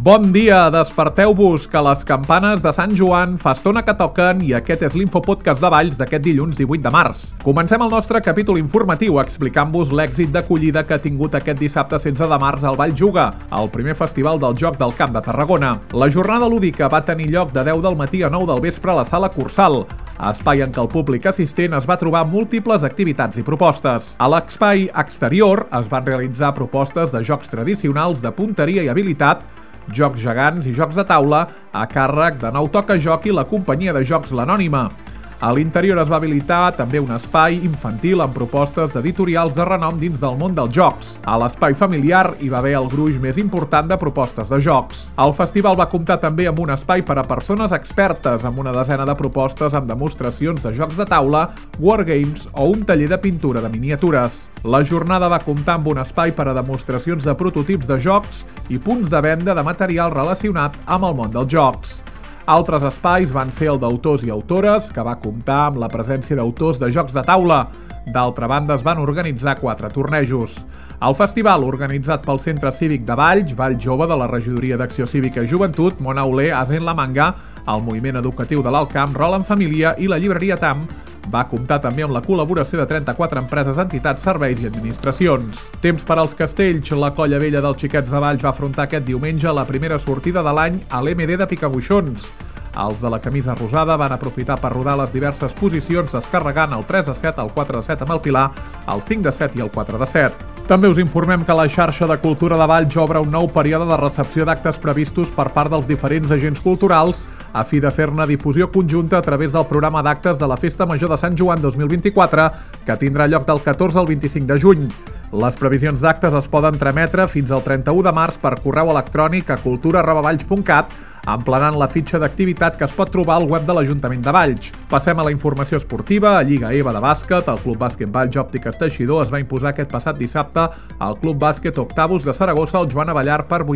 Bon dia, desperteu-vos, que les campanes de Sant Joan fa estona que toquen i aquest és l'Infopodcast de Valls d'aquest dilluns 18 de març. Comencem el nostre capítol informatiu explicant-vos l'èxit d'acollida que ha tingut aquest dissabte 16 de març al Vall Juga, el primer festival del joc del Camp de Tarragona. La jornada lúdica va tenir lloc de 10 del matí a 9 del vespre a la Sala Cursal, espai en què el públic assistent es va trobar múltiples activitats i propostes. A l'espai exterior es van realitzar propostes de jocs tradicionals de punteria i habilitat, jocs gegants i jocs de taula a càrrec de Nou Toca Joc i la companyia de jocs L'Anònima. A l'interior es va habilitar també un espai infantil amb propostes editorials de renom dins del món dels jocs. A l'espai familiar hi va haver el gruix més important de propostes de jocs. El festival va comptar també amb un espai per a persones expertes, amb una desena de propostes amb demostracions de jocs de taula, wargames o un taller de pintura de miniatures. La jornada va comptar amb un espai per a demostracions de prototips de jocs i punts de venda de material relacionat amb el món dels jocs. Altres espais van ser el d'autors i autores, que va comptar amb la presència d'autors de jocs de taula. D'altra banda, es van organitzar 4 tornejos. El festival, organitzat pel Centre Cívic de Valls, Vall Jove de la Regidoria d'Acció Cívica i Joventut, Mona Olé, Asen La Manga, el Moviment Educatiu de l'Alt Camp, Rol en Família i la Llibreria TAM, va comptar també amb la col·laboració de 34 empreses, entitats, serveis i administracions. Temps per als castells. La Colla Vella dels Xiquets de Valls va afrontar aquest diumenge la primera sortida de l'any a l'MD de Picabuixons. Els de la camisa rosada van aprofitar per rodar les diverses posicions descarregant el 3-7, el 4-7 amb el Pilar, el 5-7 i el 4-7. També us informem que la xarxa de cultura de Valls obre un nou període de recepció d'actes previstos per part dels diferents agents culturals a fi de fer-ne difusió conjunta a través del programa d'actes de la Festa Major de Sant Joan 2024, que tindrà lloc del 14 al 25 de juny. Les previsions d'actes es poden trametre fins al 31 de març per correu electrònic a cultura@valls.cat, emplenant la fitxa d'activitat que es pot trobar al web de l'Ajuntament de Valls. Passem a la informació esportiva. A Lliga EVA de bàsquet, el Club Bàsquet Valls Òptiques Teixidor es va imposar aquest passat dissabte al Club Bàsquet Octavus de Saragossa al Joan Avellar per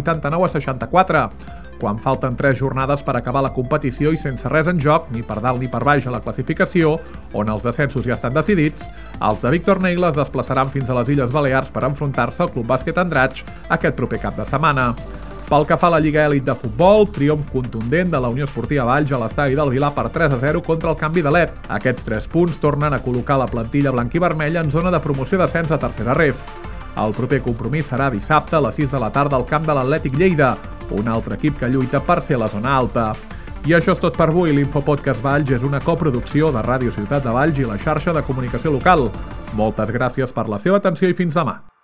89-64. Quan falten 3 jornades per acabar la competició i sense res en joc, ni per dalt ni per baix a la classificació, on els ascensos ja estan decidits, els de Víctor Neila es desplaçaran fins a les Illes Balears per enfrontar-se al Club Bàsquet Andratx aquest proper cap de setmana. Pel que fa a la Lliga Elit de futbol, triomf contundent de la Unió Esportiva Valls a l'estadi del Vilar per 3-0 contra el Canvi de Let. Aquests 3 punts tornen a col·locar la plantilla blanquivermella en zona de promoció d'ascens a tercera ref. El proper compromís serà dissabte a les 6 de la tarda al camp de l'Atlètic Lleida, un altre equip que lluita per ser a la zona alta. I això és tot per avui. L'Infopodcast Valls és una coproducció de Ràdio Ciutat de Valls i la xarxa de comunicació local. Moltes gràcies per la seva atenció i fins demà.